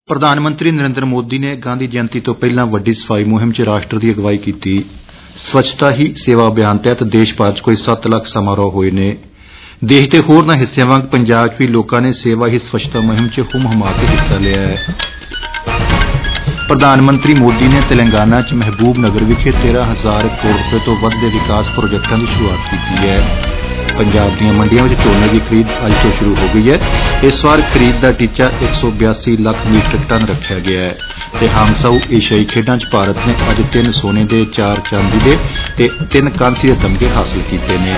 ਪ੍ਰਧਾਨ ਮੰਤਰੀ ਨਰਿੰਦਰ ਮੋਦੀ ਨੇ ਗਾਂਧੀ ਜਯੰਤੀ ਤੋਂ ਪਹਿਲਾਂ ਵੱਡੀ ਸਫਾਈ ਮੁਹਿੰਮ 'ਚ ਰਾਸ਼ਟਰ ਦੀ ਅਗਵਾਈ ਕੀਤੀ। ਸਵੱਛਤਾ ਹੀ ਸੇਵਾ ਅਭਿਆਨ ਤਹਿਤ ਦੇਸ਼ ਭਰ 'ਚ ਕੋਈ 7 ਲੱਖ ਸਮਾਰੋਹ ਹੋਏ ਨੇ। ਦੇਸ਼ ਦੇ ਹੋਰਨਾਂ ਹਿੱਸਿਆਂ ਵਾਂਗ ਪੰਜਾਬ 'ਚ ਵੀ ਲੋਕਾਂ ਨੇ ਸੇਵਾ ਹੀ ਸਵੱਛਤਾ ਮੁਹਿੰਮ 'ਚ ਹੁੰਮ-ਹੁਮਾ ਕੇ ਹਿੱਸਾ ਲਿਆ ਹੈ। ਪ੍ਰਧਾਨ ਮੰਤਰੀ ਮੋਦੀ ਨੇ ਤੇਲੰਗਾਨਾ 'ਚ ਮਹਿਬੂਬ ਨਗਰ ਵਿਖੇ 13,000 ਕਰੋੜ ਰੁਪਏ ਤੋਂ ਵੱਧ ਦੇ ਵਿਕਾਸ ਪ੍ਰੋਜੈਕਟਾਂ ਦੀ ਸ਼ੁਰੂਆਤ ਕੀਤੀ ਹੈ। ਪੰਜਾਬ ਦੀਆਂ ਮੰਡੀਆਂ ਵਿੱਚ ਝੋਨੇ ਦੀ ਖਰੀਦ ਅੱਜ ਤੋਂ ਸ਼ੁਰੂ ਹੋ ਗਈ ਹੈ। ਇਸ ਵਾਰ ਖਰੀਦ ਦਾ ਟੀਚਾ 182 ਲੱਖ ਮੀਟ੍ਰਿਕ ਟਨ ਰੱਖਿਆ ਗਿਆ ਹੈ ਤੇ ਹਾਂਗਸਾਓ ਏਸ਼ੀਆਈ ਖੇਡਾਂ 'ਚ ਭਾਰਤ ਨੇ ਅੱਜ 3 ਸੋਨੇ ਦੇ 4 ਚਾਂਦੀ ਦੇ ਤੇ 3 ਕਾਂਸੀ ਦੇ ਤਮਗੇ ਹਾਸਲ ਕੀਤੇ ਨੇ।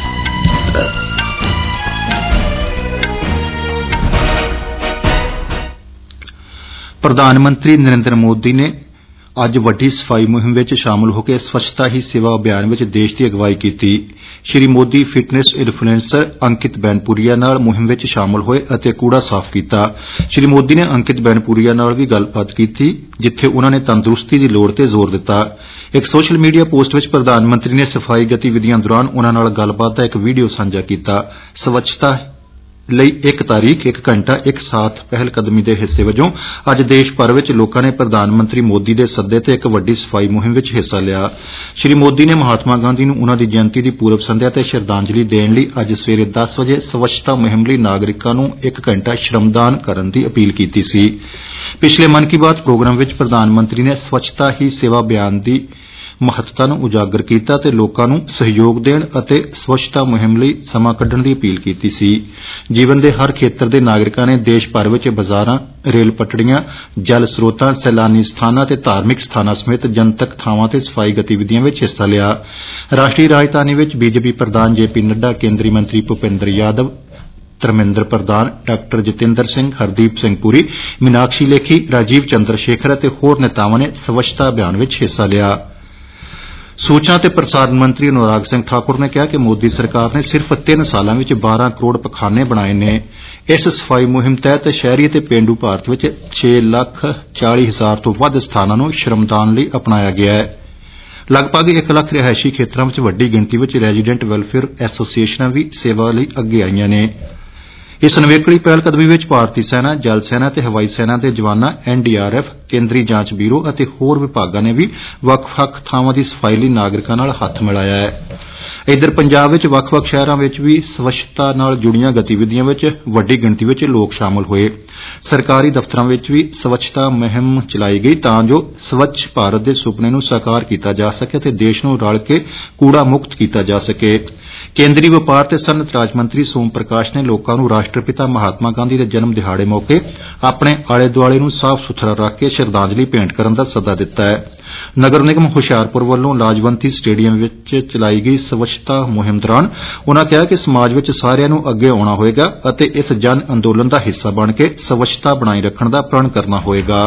ਪ੍ਰਧਾਨ ਮੰਤਰੀ ਨਰਿੰਦਰ ਮੋਦੀ ਨੇ ਅੱਜ ਵੱਡੀ ਸਫਾਈ ਮੁਹਿੰਮ ਵਿੱਚ ਸ਼ਾਮਲ ਹੋ ਕੇ ਸਵੱਛਤਾ ਹੀ ਸੇਵਾ ਅਭਿਆਨ ਵਿੱਚ ਦੇਸ਼ ਦੀ ਅਗਵਾਈ ਕੀਤੀ। ਸ਼੍ਰੀ ਮੋਦੀ ਫਿਟਨੈਸ ਇਨਫਲੂਐਂਸਰ ਅੰਕਿਤ ਬੈਨਪੁਰੀਆ ਨਾਲ ਮੁਹਿੰਮ ਵਿੱਚ ਸ਼ਾਮਲ ਹੋਏ ਅਤੇ ਕੂੜਾ ਸਾਫ਼ ਕੀਤਾ। ਸ਼੍ਰੀ ਮੋਦੀ ਨੇ ਅੰਕਿਤ ਬੈਨਪੁਰੀਆ ਨਾਲ ਵੀ ਗੱਲਬਾਤ ਕੀਤੀ, ਜਿੱਥੇ ਉਨ੍ਹਾਂ ਨੇ ਤੰਦਰੁਸਤੀ ਦੀ ਲੋੜ ਤੇ ਜ਼ੋਰ ਦਿੱਤਾ। ਇੱਕ ਸੋਸ਼ਲ ਮੀਡੀਆ ਪੋਸਟ ਵਿੱਚ ਪ੍ਰਧਾਨ ਮੰਤਰੀ ਨੇ ਸਫਾਈ ਗਤੀਵਿਧੀਆਂ ਦੌਰਾਨ ਉਨ੍ਹਾਂ ਨਾਲ ਗੱਲਬਾਤ ਦਾ ਇੱਕ ਵੀਡੀਓ ਸਾਂਝਾ ਕੀਤਾ। ਸਵੱਛਤਾ ਲਈ 1 ਤਾਰੀਖ 1 ਘੰਟਾ 1 ਸਾਥ ਪਹਿਲ ਕਦਮੀ ਦੇ ਹਿੱਸੇ ਵਜੋਂ ਅੱਜ ਦੇਸ਼ ਭਰ ਵਿੱਚ ਲੋਕਾਂ ਨੇ ਪ੍ਰਧਾਨ ਮੰਤਰੀ ਮੋਦੀ ਦੇ ਸੱਦੇ ਤੇ ਇੱਕ ਵੱਡੀ ਸਫਾਈ ਮੁਹਿੰਮ ਵਿੱਚ ਹਿੱਸਾ ਲਿਆ। ਸ਼੍ਰੀ ਮੋਦੀ ਨੇ ਮਹਾਤਮਾ ਗਾਂਧੀ ਨੂੰ ਉਨ੍ਹਾਂ ਦੀ ਜਯੰਤੀ ਦੀ ਪੂਰਵ ਸੰਧਿਆ ਤੇ ਸ਼ਰਧਾਂਜਲੀ ਦੇਣ ਲਈ ਅੱਜ ਸਵੇਰੇ 10 ਵਜੇ ਸਵੱਛਤਾ ਮੁਹਿੰਮ ਲਈ ਨਾਗਰਿਕਾਂ ਨੂੰ 1 ਘੰਟਾ ਸ਼੍ਰਮਦਾਨ ਕਰਨ ਦੀ ਅਪੀਲ ਕੀਤੀ ਸੀ। ਪਿਛਲੇ ਮਨ ਕੀ ਬਾਤ ਪ੍ਰੋਗਰਾਮ ਵਿੱਚ ਪ੍ਰਧਾਨ ਮੰਤਰੀ ਨੇ ਸਵੱਛਤਾ ਹੀ ਸੇਵਾ ਅਭਿਆਨ ਦੀ ਮਹੱਤਤਾ ਨੂੰ ਉਜਾਗਰ ਕੀਤਾ ਤੇ ਲੋਕਾਂ ਨੂੰ ਸਹਿਯੋਗ ਦੇਣ ਅਤੇ ਸਵੱਛਤਾ ਮੁਹਿੰਮ ਲਈ ਸਮਾਂ ਕੱਢਣ ਦੀ ਅਪੀਲ ਕੀਤੀ ਸੀ। ਜੀਵਨ ਦੇ ਹਰ ਖੇਤਰ ਦੇ ਨਾਗਰਿਕਾਂ ਨੇ ਦੇਸ਼ ਭਰ ਵਿੱਚ ਬਾਜ਼ਾਰਾਂ, ਰੇਲ ਪਟੜੀਆਂ, ਜਲ ਸਰੋਤਾਂ, ਸੈਲਾਨੀ ਸਥਾਨਾਂ ਤੇ ਧਾਰਮਿਕ ਸਥਾਨਾਂ ਸਮੇਤ ਜਨਤਕ ਥਾਵਾਂ ਤੇ ਸਫਾਈ ਗਤੀਵਿਧੀਆਂ ਵਿੱਚ ਹਿੱਸਾ ਲਿਆ। ਰਾਸ਼ਟਰੀ ਰਾਜਧਾਨੀ ਵਿੱਚ ਬੀਜੇਪੀ ਪ੍ਰਧਾਨ ਜੇਪੀ ਨੱਡਾ, ਕੇਂਦਰੀ ਮੰਤਰੀ ਭੁਪਿੰਦਰ ਯਾਦਵ, ਧਰਮਿੰਦਰ ਪ੍ਰਧਾਨ, ਡਾ ਜਤਿੰਦਰ ਸਿੰਘ, ਹਰਦੀਪ ਸਿੰਘ ਪੁਰੀ, ਮੀਨਾਕਸ਼ੀ ਲੇਖੀ, ਰਾਜੀਵ ਚੰਦਰ ਸ਼ੇਖਰ ਅਤੇ ਹੋਰ ਨੇਤਾਵਾਂ ਨੇ ਸਵੱਛਤਾ ਅਭਿਆਨ ਵਿੱਚ ਹਿੱਸਾ ਲਿਆ। ਸੂਚਨਾ ਤੇ ਪ੍ਰਸਾਰਣ ਮੰਤਰੀ ਅਨੁਰਾਗ ਸਿੰਘ ਠਾਕੁਰ ਨੇ ਕਿਹਾ ਕਿ ਮੋਦੀ ਸਰਕਾਰ ਨੇ ਸਿਰਫ਼ 3 ਸਾਲਾਂ ਵਿੱਚ 12 ਕਰੋੜ ਪਖਾਨੇ ਬਣਾਏ ਨੇ। ਇਸ ਸਫਾਈ ਮੁਹਿੰਮ ਤਹਿਤ ਸ਼ਹਿਰੀ ਅਤੇ ਪੇਂਡੂ ਭਾਰਤ ਵਿੱਚ 6,40,000 ਤੋਂ ਵੱਧ ਸਥਾਨਾਂ ਨੂੰ ਸ਼੍ਰਮਦਾਨ ਲਈ ਅਪਣਾਇਆ ਗਿਆ ਹੈ। ਲਗਭਗ 1 ਲੱਖ ਰਿਹਾਇਸ਼ੀ ਖੇਤਰਾਂ ਵਿੱਚ ਵੱਡੀ ਗਿਣਤੀ ਵਿੱਚ ਰੈਜ਼ੀਡੈਂਟ ਵੈਲਫੇਅਰ ਐਸੋਸੀਏਸ਼ਨਾਂ ਵੀ ਸੇਵਾ ਲਈ ਅੱਗੇ ਆਈਆਂ ਨੇ। ਇਸ ਨਵੇਕਲੀ ਪਹਿਲ ਕਦਮੀ ਵਿੱਚ ਭਾਰਤੀ ਸੈਨਾ, ਜਲ ਸੈਨਾ ਤੇ ਹਵਾਈ ਸੈਨਾ ਦੇ ਜਵਾਨਾਂ, NDRF, ਕੇਂਦਰੀ ਜਾਂਚ ਬਿਊਰੋ ਅਤੇ ਹੋਰ ਵਿਭਾਗਾਂ ਨੇ ਵੀ ਵੱਖ-ਵੱਖ ਥਾਵਾਂ ਦੀ ਸਫਾਈ ਲਈ ਨਾਗਰਿਕਾਂ ਨਾਲ ਹੱਥ ਮਿਲਾਇਆ ਹੈ। ਇੱਧਰ ਪੰਜਾਬ ਵਿੱਚ ਵੱਖ-ਵੱਖ ਸ਼ਹਿਰਾਂ ਵਿੱਚ ਵੀ ਸਵੱਛਤਾ ਨਾਲ ਜੁੜੀਆਂ ਗਤੀਵਿਧੀਆਂ ਵਿੱਚ ਵੱਡੀ ਗਿਣਤੀ ਵਿੱਚ ਲੋਕ ਸ਼ਾਮਲ ਹੋਏ। ਸਰਕਾਰੀ ਦਫ਼ਤਰਾਂ ਵਿੱਚ ਵੀ ਸਵੱਛਤਾ ਮੁਹਿੰਮ ਚਲਾਈ ਗਈ ਤਾਂ ਜੋ ਸਵੱਛ ਭਾਰਤ ਦੇ ਸੁਪਨੇ ਨੂੰ ਸਾਕਾਰ ਕੀਤਾ ਜਾ ਸਕੇ ਅਤੇ ਦੇਸ਼ ਨੂੰ ਰਲ ਕੇ ਕੂੜਾ ਮੁਕਤ ਕੀਤਾ ਜਾ ਸਕੇ। ਕੇਂਦਰੀ ਵਪਾਰ ਤੇ ਸਨਅਤ ਰਾਜ ਮੰਤਰੀ ਸੋਮ ਪ੍ਰਕਾਸ਼ ਨੇ ਲੋਕਾਂ ਨੂੰ ਰਾਸ਼ਟਰਪਿਤਾ ਮਹਾਤਮਾ ਗਾਂਧੀ ਦੇ ਜਨਮ ਦਿਹਾੜੇ ਮੌਕੇ ਆਪਣੇ ਆਲੇ-ਦੁਆਲੇ ਨੂੰ ਸਾਫ਼ ਸੁਥਰਾ ਰੱਖ ਕੇ ਸ਼ਰਧਾਂਜਲੀ ਭੇਂਟ ਕਰਨ ਦਾ ਸੱਦਾ ਦਿੱਤਾ ਹੈ। ਨਗਰ ਨਿਗਮ ਹੁਸ਼ਿਆਰਪੁਰ ਵੱਲੋਂ ਲਾਜਵੰਤੀ ਸਟੇਡੀਅਮ ਵਿੱਚ ਚਲਾਈ ਗਈ ਸਵੱਛਤਾ ਮੁਹਿੰਮ ਦੌਰਾਨ ਉਨ੍ਹਾਂ ਕਿਹਾ ਕਿ ਸਮਾਜ ਵਿੱਚ ਸਾਰਿਆਂ ਨੂੰ ਅੱਗੇ ਆਉਣਾ ਹੋਵੇਗਾ ਅਤੇ ਇਸ ਜਨ ਅੰਦੋਲਨ ਦਾ ਹਿੱਸਾ ਬਣ ਕੇ ਸਵੱਛਤਾ ਬਣਾਈ ਰੱਖਣ ਦਾ ਪ੍ਰਣ ਕਰਨਾ ਹੋਵੇਗਾ।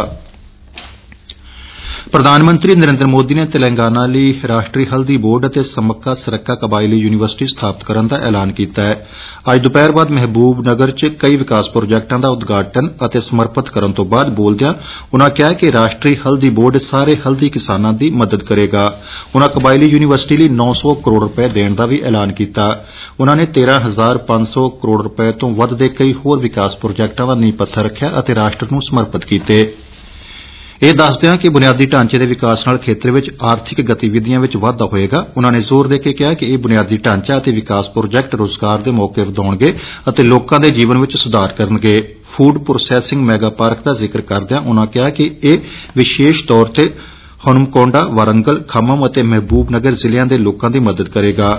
ਪ੍ਰਧਾਨ ਮੰਤਰੀ ਨਰਿੰਦਰ ਮੋਦੀ ਨੇ ਤੇਲੰਗਾਨਾ ਲਈ ਰਾਸ਼ਟਰੀ ਹਲਦੀ ਬੋਰਡ ਅਤੇ ਸਮੱਕਾ ਸਰੱਕਾ ਕਬਾਇਲੀ ਯੂਨੀਵਰਸਿਟੀ ਸਥਾਪਿਤ ਕਰਨ ਦਾ ਐਲਾਨ ਕੀਤਾ ਹੈ। ਅੱਜ ਦੁਪਹਿਰ ਬਾਅਦ ਮਹਿਬੂਬ ਨਗਰ 'ਚ ਕਈ ਵਿਕਾਸ ਪ੍ਰੋਜੈਕਟਾਂ ਦਾ ਉਦਘਾਟਨ ਅਤੇ ਸਮਰਪਿਤ ਕਰਨ ਤੋਂ ਬਾਅਦ ਬੋਲਦਿਆਂ ਉਨ੍ਹਾਂ ਕਿਹਾ ਕਿ ਰਾਸ਼ਟਰੀ ਹਲਦੀ ਬੋਰਡ ਸਾਰੇ ਹਲਦੀ ਕਿਸਾਨਾਂ ਦੀ ਮਦਦ ਕਰੇਗਾ। ਉਨ੍ਹਾਂ ਕਬਾਇਲੀ ਯੂਨੀਵਰਸਿਟੀ ਲਈ 900 ਕਰੋੜ ਰੁਪਏ ਦੇਣ ਦਾ ਵੀ ਐਲਾਨ ਕੀਤਾ। ਉਨ੍ਹਾਂ ਨੇ 13,500 ਕਰੋੜ ਰੁਪਏ ਤੋਂ ਵੱਧ ਦੇ ਕਈ ਹੋਰ ਵਿਕਾਸ ਪ੍ਰੋਜੈਕਟਾਂ ਦਾ ਨੀਂਹ ਪੱਥਰ ਰੱਖਿਆ ਅਤੇ ਰਾਸ਼ਟਰ ਨੂੰ ਸਮਰਪਿਤ ਕੀਤੇ। ਇਹ ਦੱਸਦਿਆਂ ਕਿ ਬੁਨਿਆਦੀ ਢਾਂਚੇ ਦੇ ਵਿਕਾਸ ਨਾਲ ਖੇਤਰ ਵਿੱਚ ਆਰਥਿਕ ਗਤੀਵਿਧੀਆਂ ਵਿੱਚ ਵਾਧਾ ਹੋਵੇਗਾ। ਉਨ੍ਹਾਂ ਨੇ ਜ਼ੋਰ ਦੇ ਕੇ ਕਿਹਾ ਕਿ ਇਹ ਬੁਨਿਆਦੀ ਢਾਂਚਾ ਅਤੇ ਵਿਕਾਸ ਪ੍ਰੋਜੈਕਟ ਰੋਜ਼ਗਾਰ ਦੇ ਮੌਕੇ ਵਧਾਉਣਗੇ ਅਤੇ ਲੋਕਾਂ ਦੇ ਜੀਵਨ ਵਿੱਚ ਸੁਧਾਰ ਕਰਨਗੇ। ਫੂਡ ਪ੍ਰੋਸੈਸਿੰਗ ਮੈਗਾ ਪਾਰਕ ਦਾ ਜ਼ਿਕਰ ਕਰਦਿਆਂ ਉਨ੍ਹਾਂ ਕਿਹਾ ਕਿ ਇਹ ਵਿਸ਼ੇਸ਼ ਤੌਰ ਤੇ ਹਨਮਕੋਂਡਾ, ਵਾਰੰਗਲ, ਖੰਮਮ ਅਤੇ ਮਹਿਬੂਬ ਨਗਰ ਜ਼ਿਲ੍ਹਿਆਂ ਦੇ ਲੋਕਾਂ ਦੀ ਮਦਦ ਕਰੇਗਾ।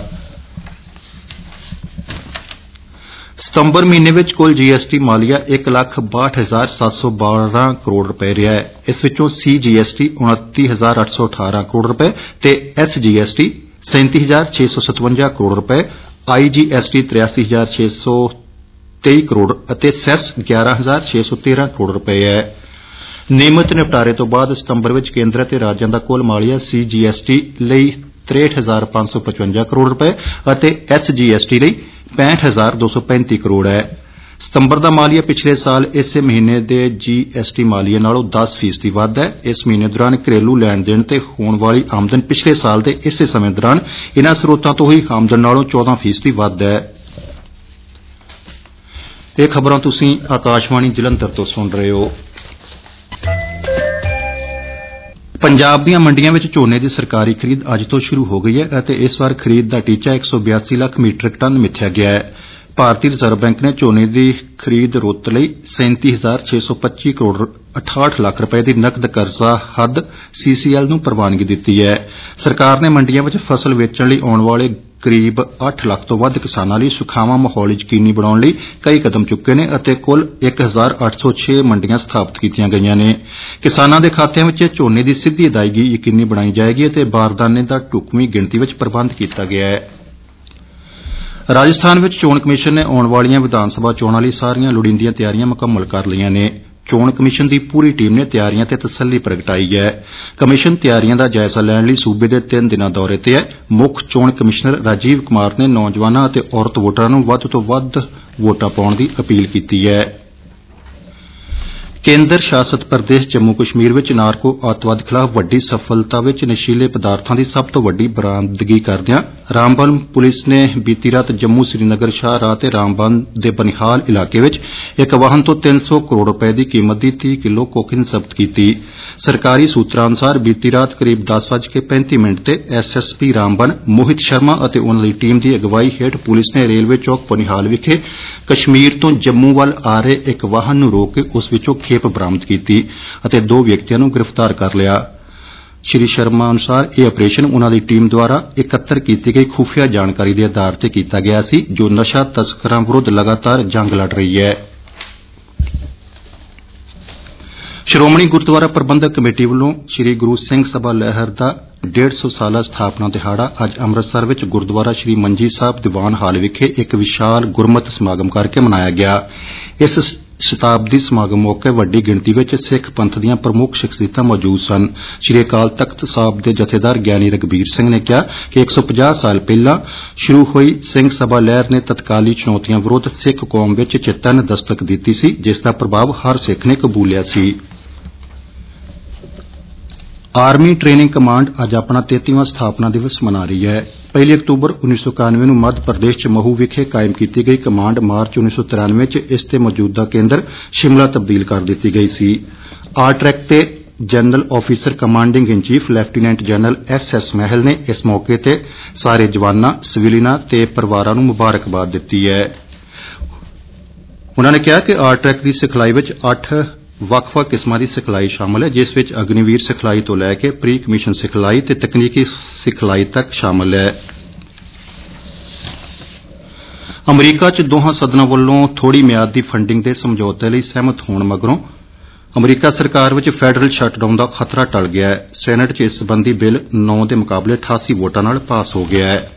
ਸਤੰਬਰ ਮਹੀਨੇ ਵਿੱਚ ਕੁੱਲ GST ਮਾਲੀਆ 1,62,712 ਕਰੋੜ ਰੁਪਏ ਰਿਹਾ ਹੈ। ਇਸ ਵਿੱਚੋਂ CGST 29,818 ਕਰੋੜ ਰੁਪਏ ਤੇ SGST 37,657 ਕਰੋੜ ਰੁਪਏ, IGST 83,623 ਕਰੋੜ ਅਤੇ ਸੈਸ 11,613 ਕਰੋੜ ਰੁਪਏ ਹੈ। ਨਿਯਮਿਤ ਨਿਪਟਾਰੇ ਤੋਂ ਬਾਅਦ ਸਤੰਬਰ ਵਿੱਚ ਕੇਂਦਰ ਅਤੇ ਰਾਜਾਂ ਦਾ ਕੁੱਲ ਮਾਲੀਆ CGST ਲਈ 63,555 ਕਰੋੜ ਰੁਪਏ ਅਤੇ SGST ਲਈ 65,235 ਕਰੋੜ ਹੈ। ਸਤੰਬਰ ਦਾ ਮਾਲੀਆ ਪਿਛਲੇ ਸਾਲ ਇਸੇ ਮਹੀਨੇ ਦੇ GST ਮਾਲੀਏ ਨਾਲੋਂ 10% ਵੱਧ ਹੈ। ਇਸ ਮਹੀਨੇ ਦੌਰਾਨ ਘਰੇਲੂ ਲੈਣ ਦੇਣ ਤੇ ਹੋਣ ਵਾਲੀ ਆਮਦਨ ਪਿਛਲੇ ਸਾਲ ਦੇ ਇਸੇ ਸਮੇਂ ਦੌਰਾਨ ਇਨ੍ਹਾਂ ਸਰੋਤਾਂ ਤੋਂ ਹੋਈ ਆਮਦਨ ਨਾਲੋਂ 14% ਵੱਧ ਹੈ। ਇਹ ਖਬਰਾਂ ਤੁਸੀਂ ਆਕਾਸ਼ਵਾਣੀ ਜਲੰਧਰ ਤੋਂ ਸੁਣ ਰਹੇ ਹੋ। ਪੰਜਾਬ ਦੀਆਂ ਮੰਡੀਆਂ ਵਿੱਚ ਝੋਨੇ ਦੀ ਸਰਕਾਰੀ ਖਰੀਦ ਅੱਜ ਤੋਂ ਸ਼ੁਰੂ ਹੋ ਗਈ ਹੈ ਅਤੇ ਇਸ ਵਾਰ ਖਰੀਦ ਦਾ ਟੀਚਾ 182 ਲੱਖ ਮੀਟ੍ਰਿਕ ਟਨ ਮਿਥਿਆ ਗਿਆ ਹੈ। ਭਾਰਤੀ ਰਿਜ਼ਰਵ ਬੈਂਕ ਨੇ ਝੋਨੇ ਦੀ ਖਰੀਦ ਰੁੱਤ ਲਈ 37,625 ਕਰੋੜ 68 ਲੱਖ ਰੁਪਏ ਦੀ ਨਕਦ ਕਰਜ਼ਾ ਹੱਦ CCL ਨੂੰ ਪ੍ਰਵਾਨਗੀ ਦਿੱਤੀ ਹੈ। ਸਰਕਾਰ ਨੇ ਮੰਡੀਆਂ ਵਿੱਚ ਫਸਲ ਵੇਚਣ ਲਈ ਆਉਣ ਵਾਲੇ ਕਰੀਬ 8 ਲੱਖ ਤੋਂ ਵੱਧ ਕਿਸਾਨਾਂ ਲਈ ਸੁਖਾਵਾਂ ਮਾਹੌਲ ਯਕੀਨੀ ਬਣਾਉਣ ਲਈ ਕਈ ਕਦਮ ਚੁੱਕੇ ਨੇ ਅਤੇ ਕੁੱਲ 1,806 ਮੰਡੀਆਂ ਸਥਾਪਿਤ ਕੀਤੀਆਂ ਗਈਆਂ ਨੇ। ਕਿਸਾਨਾਂ ਦੇ ਖਾਤਿਆਂ ਵਿੱਚ ਝੋਨੇ ਦੀ ਸਿੱਧੀ ਅਦਾਇਗੀ ਯਕੀਨੀ ਬਣਾਈ ਜਾਏਗੀ ਅਤੇ ਬਾਰਦਾਨੇ ਦਾ ਢੁਕਵੀਂ ਗਿਣਤੀ ਵਿੱਚ ਪ੍ਰਬੰਧ ਕੀਤਾ ਗਿਆ ਹੈ। ਰਾਜਸਥਾਨ ਵਿੱਚ ਚੋਣ ਕਮਿਸ਼ਨ ਨੇ ਆਉਣ ਵਾਲੀਆਂ ਵਿਧਾਨ ਸਭਾ ਚੋਣਾਂ ਲਈ ਸਾਰੀਆਂ ਲੋੜੀਂਦੀਆਂ ਤਿਆਰੀਆਂ ਮੁਕੰਮਲ ਕਰ ਲਈਆਂ ਨੇ। ਚੋਣ ਕਮਿਸ਼ਨ ਦੀ ਪੂਰੀ ਟੀਮ ਨੇ ਤਿਆਰੀਆਂ ਤੇ ਤਸੱਲੀ ਪ੍ਰਗਟਾਈ ਹੈ। ਕਮਿਸ਼ਨ ਤਿਆਰੀਆਂ ਦਾ ਜਾਇਜ਼ਾ ਲੈਣ ਲਈ ਸੂਬੇ ਦੇ 3 ਦਿਨਾਂ ਦੌਰੇ ਤੇ ਹੈ। ਮੁੱਖ ਚੋਣ ਕਮਿਸ਼ਨਰ ਰਾਜੀਵ ਕੁਮਾਰ ਨੇ ਨੌਜਵਾਨਾਂ ਅਤੇ ਔਰਤ ਵੋਟਰਾਂ ਨੂੰ ਵੱਧ ਤੋਂ ਵੱਧ ਵੋਟਾਂ ਪਾਉਣ ਦੀ ਅਪੀਲ ਕੀਤੀ ਹੈ। ਕੇਂਦਰ ਸ਼ਾਸਤ ਪ੍ਰਦੇਸ਼ ਜੰਮੂ ਕਸ਼ਮੀਰ ਵਿੱਚ ਨਾਰਕੋ ਅੱਤਵਾਦ ਖਿਲਾਫ਼ ਵੱਡੀ ਸਫਲਤਾ ਵਿੱਚ ਨਸ਼ੀਲੇ ਪਦਾਰਥਾਂ ਦੀ ਸਭ ਤੋਂ ਵੱਡੀ ਬਰਾਮਦਗੀ ਕਰਦਿਆਂ ਰਾਮਬਨ ਪੁਲਿਸ ਨੇ ਬੀਤੀ ਰਾਤ ਜੰਮੂ ਸ੍ਰੀਨਗਰ ਸ਼ਾਹਰਾਹ ਤੇ ਰਾਮਬਨ ਦੇ ਬਨਿਹਾਲ ਇਲਾਕੇ ਵਿੱਚ ਇੱਕ ਵਾਹਨ ਤੋਂ 300 ਕਰੋੜ ਰੁਪਏ ਦੀ ਕੀਮਤ ਦੀ 30 ਕਿਲੋ ਕੋਕੇਨ ਜ਼ਬਤ ਕੀਤੀ। ਸਰਕਾਰੀ ਸੂਤਰਾਂ ਅਨੁਸਾਰ ਬੀਤੀ ਰਾਤ ਕਰੀਬ 10:35 ਤੇ SSP ਰਾਮਬਨ ਮੋਹਿਤ ਸ਼ਰਮਾ ਅਤੇ ਉਨ੍ਹਾਂ ਦੀ ਟੀਮ ਦੀ ਅਗਵਾਈ ਹੇਠ ਪੁਲਿਸ ਨੇ ਰੇਲਵੇ ਚੌਕ ਬਨਿਹਾਲ ਵਿਖੇ ਕਸ਼ਮੀਰ ਤੋਂ ਜੰਮੂ ਵੱਲ ਆ ਰਹੇ ਇੱਕ ਵਾਹਨ ਨੂੰ ਰੋਕ ਕੇ ਉਸ ਵਿੱਚੋਂ ਖੇਪ ਬਰਾਮਦ ਕੀਤੀ ਅਤੇ 2 ਵਿਅਕਤੀਆਂ ਨੂੰ ਗ੍ਰਿਫਤਾਰ ਕਰ ਲਿਆ। ਸ਼੍ਰੀ ਸ਼ਰਮਾ ਅਨੁਸਾਰ ਇਹ ਆਪਰੇਸ਼ਨ ਉਨ੍ਹਾਂ ਦੀ ਟੀਮ ਦੁਆਰਾ ਇਕੱਤਰ ਕੀਤੀ ਗਈ ਖੁਫੀਆ ਜਾਣਕਾਰੀ ਦੇ ਆਧਾਰ ਤੇ ਕੀਤਾ ਗਿਆ ਸੀ ਜੋ ਨਸ਼ਾ ਤਸਕਰਾਂ ਵਿਰੁੱਧ ਲਗਾਤਾਰ ਜੰਗ ਲੜ ਰਹੀ ਹੈ। ਸ਼੍ਰੋਮਣੀ ਗੁਰਦੁਆਰਾ ਪ੍ਰਬੰਧਕ ਕਮੇਟੀ ਵੱਲੋਂ ਸ਼੍ਰੀ ਗੁਰੂ ਸਿੰਘ ਸਭਾ ਲਹਿਰ ਦਾ 150 ਸਾਲਾ ਸਥਾਪਨਾ ਦਿਹਾੜਾ ਅੱਜ ਅੰਮ੍ਰਿਤਸਰ ਵਿੱਚ ਗੁਰਦੁਆਰਾ ਸ਼੍ਰੀ ਮੰਜੀ ਸਾਹਿਬ ਦੀਵਾਨ ਹਾਲ ਵਿਖੇ ਇੱਕ ਵਿਸ਼ਾਲ ਗੁਰਮਤਿ ਸਮਾਗਮ ਕਰਕੇ ਮਨਾਇਆ ਗਿਆ। ਇਸ ਸ਼ਤਾਬਦੀ ਸਮਾਗਮ ਮੌਕੇ ਵੱਡੀ ਗਿਣਤੀ ਵਿੱਚ ਸਿੱਖ ਪੰਥ ਦੀਆਂ ਪ੍ਰਮੁੱਖ ਸ਼ਖਸੀਅਤਾਂ ਮੌਜੂਦ ਸਨ। ਸ਼੍ਰੀ ਅਕਾਲ ਤਖ਼ਤ ਸਾਹਿਬ ਦੇ ਜਥੇਦਾਰ ਗਿਆਨੀ ਰਘਬੀਰ ਸਿੰਘ ਨੇ ਕਿਹਾ ਕਿ 150 ਸਾਲ ਪਹਿਲਾਂ ਸ਼ੁਰੂ ਹੋਈ ਸਿੰਘ ਸਭਾ ਲਹਿਰ ਨੇ ਤਤਕਾਲੀ ਚੁਣੌਤੀਆਂ ਵਿਰੁੱਧ ਸਿੱਖ ਕੌਮ ਵਿੱਚ ਚੇਤੰਨ ਦਸਤਕ ਦਿੱਤੀ ਸੀ ਜਿਸ ਦਾ ਪ੍ਰਭਾਵ ਹਰ ਸਿੱਖ ਨੇ ਕਬੂਲਿਆ ਸੀ। ਆਰਮੀ ਟ੍ਰੇਨਿੰਗ ਕਮਾਂਡ ਅੱਜ ਆਪਣਾ 33ਵਾਂ ਸਥਾਪਨਾ ਦਿਵਸ ਮਨਾ ਰਹੀ ਹੈ। 1 ਅਕਤੂਬਰ 1991 ਨੂੰ ਮੱਧ ਪ੍ਰਦੇਸ਼ ਚ ਮਹੂ ਵਿਖੇ ਕਾਇਮ ਕੀਤੀ ਗਈ ਕਮਾਂਡ ਮਾਰਚ 1993 ਚ ਇਸ ਤੇ ਮੌਜੂਦਾ ਕੇਂਦਰ ਸ਼ਿਮਲਾ ਤਬਦੀਲ ਕਰ ਦਿੱਤੀ ਗਈ ਸੀ। ਆਰਟਰੈਕ ਤੇ general officer commanding in chief lieutenant general SS Mahal ਨੇ ਇਸ ਮੌਕੇ ਤੇ ਸਾਰੇ ਜਵਾਨਾਂ, ਸਿਵਲੀਅਨਾਂ ਤੇ ਪਰਿਵਾਰਾਂ ਨੂੰ ਮੁਬਾਰਕਬਾਦ ਦਿੱਤੀ ਹੈ। ਉਨ੍ਹਾਂ ਨੇ ਕਿਹਾ ਕਿ ਆਰਟਰੈਕ ਦੀ ਸਿਖਲਾਈ ਵਿੱਚ 8 ਵੱਖ-ਵੱਖ ਕਿਸਮਾਂ ਦੀ ਸਿਖਲਾਈ ਸ਼ਾਮਲ ਹੈ ਜਿਸ ਵਿੱਚ ਅਗਨੀਵੀਰ ਸਿਖਲਾਈ ਤੋਂ ਲੈ ਕੇ ਪ੍ਰੀ ਕਮਿਸ਼ਨ ਸਿਖਲਾਈ ਤੇ ਤਕਨੀਕੀ ਸਿਖਲਾਈ ਤੱਕ ਸ਼ਾਮਲ ਹੈ। ਅਮਰੀਕਾ ਚ ਦੋਹਾਂ ਸਦਨਾਂ ਵੱਲੋਂ ਥੋੜੀ ਮਿਆਦ ਦੀ ਫੰਡਿੰਗ ਦੇ ਸਮਝੌਤੇ ਲਈ ਸਹਿਮਤ ਹੋਣ ਮਗਰੋਂ ਅਮਰੀਕਾ ਸਰਕਾਰ ਵਿੱਚ ਫੈਡਰਲ ਸ਼ਟਡਾਊਨ ਦਾ ਖਤਰਾ ਟਲ ਗਿਆ ਹੈ। ਸੈਨੇਟ ਚ ਇਸ ਸਬੰਧੀ ਬਿੱਲ 9 ਦੇ ਮੁਕਾਬਲੇ 88 ਵੋਟਾਂ ਨਾਲ ਪਾਸ ਹੋ ਗਿਆ ਹੈ।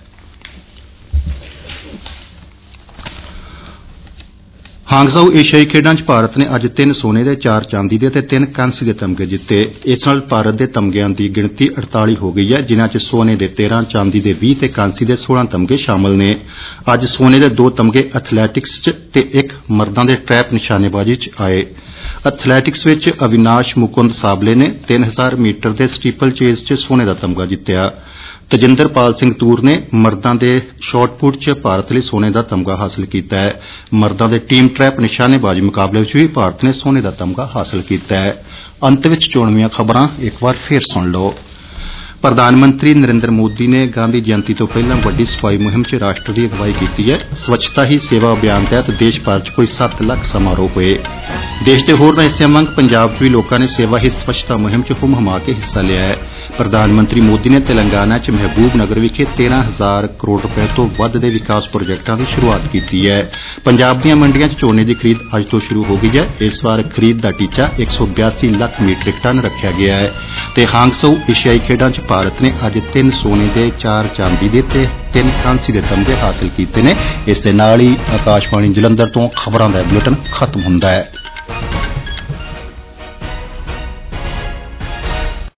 ਹਾਂਗਜ਼ਾਓ ਏਸ਼ੀਆਈ ਖੇਡਾਂ ਚ ਭਾਰਤ ਨੇ ਅੱਜ 3 ਸੋਨੇ ਦੇ 4 ਚਾਂਦੀ ਦੇ ਅਤੇ 3 ਕਾਂਸੀ ਦੇ ਤਮਗੇ ਜਿੱਤੇ। ਇਸ ਨਾਲ ਭਾਰਤ ਦੇ ਤਮਗਿਆਂ ਦੀ ਗਿਣਤੀ 48 ਹੋ ਗਈ ਹੈ ਜਿਨ੍ਹਾਂ ਚ ਸੋਨੇ ਦੇ 13, ਚਾਂਦੀ ਦੇ 20 ਤੇ ਕਾਂਸੀ ਦੇ 16 ਤਮਗੇ ਸ਼ਾਮਲ ਨੇ। ਅੱਜ ਸੋਨੇ ਦੇ 2 ਤਮਗੇ ਐਥਲੈਟਿਕਸ ਚ ਤੇ 1 ਮਰਦਾਂ ਦੇ ਟਰੈਪ ਨਿਸ਼ਾਨੇਬਾਜ਼ੀ ਚ ਆਏ। ਐਥਲੈਟਿਕਸ ਵਿੱਚ ਅਵਿਨਾਸ਼ ਮੁਕੁੰਦ ਸਾਬਲੇ ਨੇ 3000 ਮੀਟਰ ਦੇ ਸਟੀਪਲ ਚੇਜ਼ ਚ ਸੋਨੇ ਦਾ ਤਮਗਾ ਜਿੱਤਿਆ। ਤਜਿੰਦਰਪਾਲ ਸਿੰਘ ਤੂਰ ਨੇ ਮਰਦਾਂ ਦੇ ਸ਼ਾਟਪੁੱਟ ਚ ਭਾਰਤ ਲਈ ਸੋਨੇ ਦਾ ਤਮਗਾ ਹਾਸਲ ਕੀਤਾ ਹੈ। ਮਰਦਾਂ ਦੇ ਟੀਮ ਟਰੈਪ ਨਿਸ਼ਾਨੇਬਾਜ਼ੀ ਮੁਕਾਬਲੇ ਵਿੱਚ ਵੀ ਭਾਰਤ ਨੇ ਸੋਨੇ ਦਾ ਤਮਗਾ ਹਾਸਲ ਕੀਤਾ ਹੈ। ਅੰਤ ਵਿੱਚ ਚੋਣਵੀਆਂ ਖਬਰਾਂ ਇੱਕ ਵਾਰ ਫੇਰ ਸੁਣ ਲਓ। ਪ੍ਰਧਾਨ ਮੰਤਰੀ ਨਰਿੰਦਰ ਮੋਦੀ ਨੇ ਗਾਂਧੀ ਜਯੰਤੀ ਤੋਂ ਪਹਿਲਾਂ ਵੱਡੀ ਸਫਾਈ ਮੁਹਿੰਮ ਚ ਰਾਸ਼ਟਰ ਦੀ ਅਗਵਾਈ ਕੀਤੀ ਹੈ। ਸਵੱਛਤਾ ਹੀ ਸੇਵਾ ਅਭਿਆਨ ਤਹਿਤ ਦੇਸ਼ ਭਰ ਚ ਕੋਈ 7 ਲੱਖ ਸਮਾਰੋਹ ਹੋਏ। ਦੇਸ਼ ਦੇ ਹੋਰਨਾਂ ਹਿੱਸਿਆਂ ਵਾਂਗ ਪੰਜਾਬ ਚ ਵੀ ਲੋਕਾਂ ਨੇ ਸੇਵਾ ਹੀ ਸਵੱਛਤਾ ਮੁਹਿੰਮ ਚ ਹੁੰਮ-ਹੁਮਾ ਕੇ ਹਿੱਸਾ ਲਿਆ ਹੈ। ਪ੍ਰਧਾਨ ਮੰਤਰੀ ਮੋਦੀ ਨੇ ਤੇਲੰਗਾਨਾ ਚ ਮਹਿਬੂਬ ਨਗਰ ਵਿਖੇ 13,000 ਕਰੋੜ ਰੁਪਏ ਤੋਂ ਵੱਧ ਦੇ ਵਿਕਾਸ ਪ੍ਰੋਜੈਕਟਾਂ ਦੀ ਸ਼ੁਰੂਆਤ ਕੀਤੀ ਹੈ। ਪੰਜਾਬ ਦੀਆਂ ਮੰਡੀਆਂ ਚ ਝੋਨੇ ਦੀ ਖਰੀਦ ਅੱਜ ਤੋਂ ਸ਼ੁਰੂ ਹੋ ਗਈ ਹੈ। ਇਸ ਵਾਰ ਖਰੀਦ ਦਾ ਟੀਚਾ 182 ਲੱਖ ਮੀਟ੍ਰਿਕ ਟਨ ਰੱਖਿਆ ਗਿਆ ਹੈ ਤੇ ਹਾਂਗਸਾਓ ਏਸ਼ੀਆਈ ਖੇਡਾਂ ਚ ਭਾਰਤ ਨੇ ਅੱਜ 3 ਸੋਨੇ ਦੇ 4 ਚਾਂਦੀ ਦੇ ਤੇ 3 ਕਾਂਸੀ ਦੇ ਤਮਗੇ ਹਾਸਲ ਕੀਤੇ ਨੇ। ਇਸ ਦੇ ਨਾਲ ਹੀ ਆਕਾਸ਼ਵਾਣੀ ਜਲੰਧਰ ਤੋਂ ਖਬਰਾਂ ਦਾ ਬੁਲੇਟਿਨ ਖਤਮ ਹੁੰਦਾ ਹੈ।